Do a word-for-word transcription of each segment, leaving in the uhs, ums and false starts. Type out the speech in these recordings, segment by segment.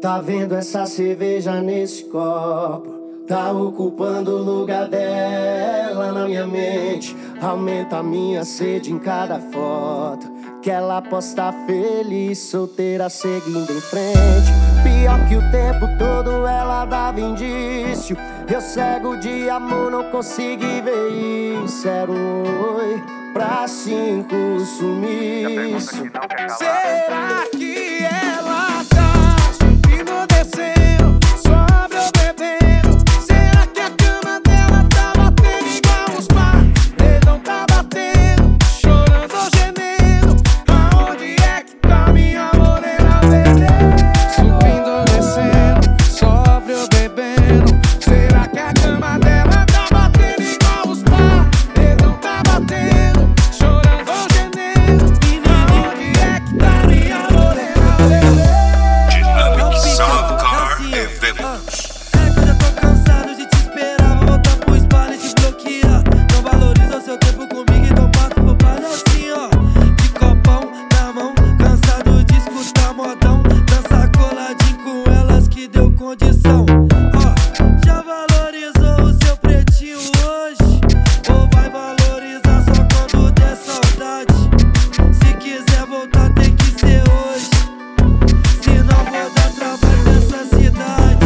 Tá vendo essa cerveja nesse copo? Tá ocupando o lugar dela na minha mente. Aumenta a minha sede em cada foto que ela posta feliz, solteira, seguindo em frente. Pior que o tempo todo ela dava indício. Eu cego de amor, não consegui ver isso. Era um oi pra cinco sumiço. Será que ela tá subindo ou descendo, sobe ou bebendo? Será que a cama dela tá batendo igual os paredão tá batendo, chorando ou gemendo? Aonde é que tá minha morena bebendo? Subindo ou descendo, sobe ou bebendo? Será que a cama dela tá batendo igual os paredão tá batendo, chorando ou gemendo? Aonde é que tá minha morena bebendo? Dynamic Soundcar Eventos. É que eu já tô cansado de te esperar. Vou voltar pro espalho e te bloquear. Não valoriza o seu tempo comigo, então passo pro baile assim, ó. De copão na mão, cansado de escutar modão. Dançar coladinho com elas que deu condição. Ó, já valorizou o seu pretinho hoje? Ou vai valorizar só quando der saudade? Se quiser voltar tem que ser hoje, senão vou dar trabalho nessa cidade.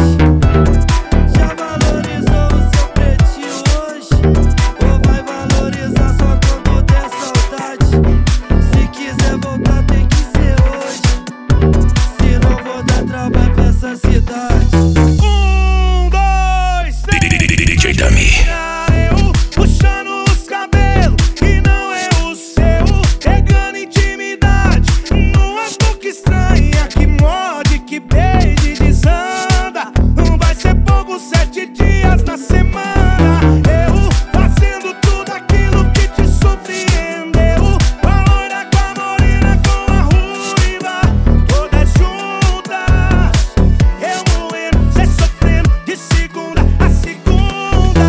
Já valorizou o seu pretinho hoje? Ou vai valorizar só quando der saudade? Se quiser voltar tem que ser hoje, senão vou dar trabalho pra essa cidade. Um, dois, três. D J Dami. Eu puxando os cabelos e não é o seu, pegando intimidade numa boca estranha que morde, que beije, desanda. Não vai ser pouco, sete dias na semana. Eu fazendo tudo aquilo que te surpreendeu. A loira com a morena, com a ruiva, todas juntas. Eu moendo, cê sofrendo de segunda a segunda.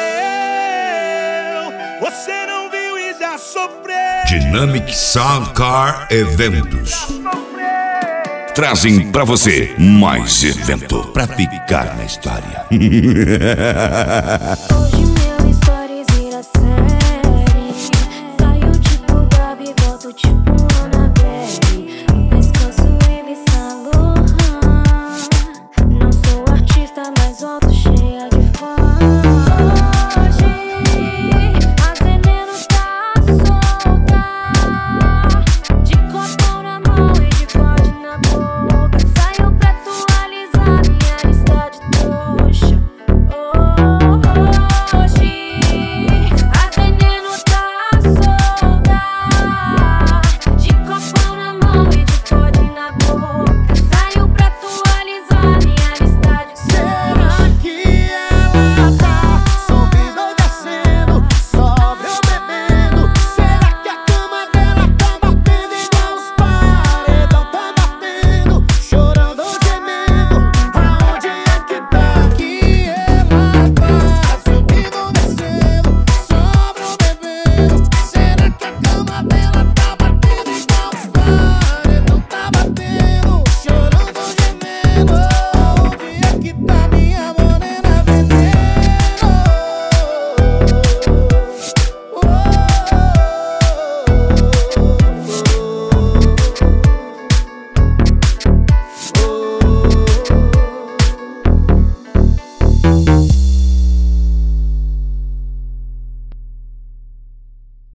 Eu, você não viu e já sofreu. Dynamic Soundcar Eventos trazem pra você mais evento pra ficar na história. Hoje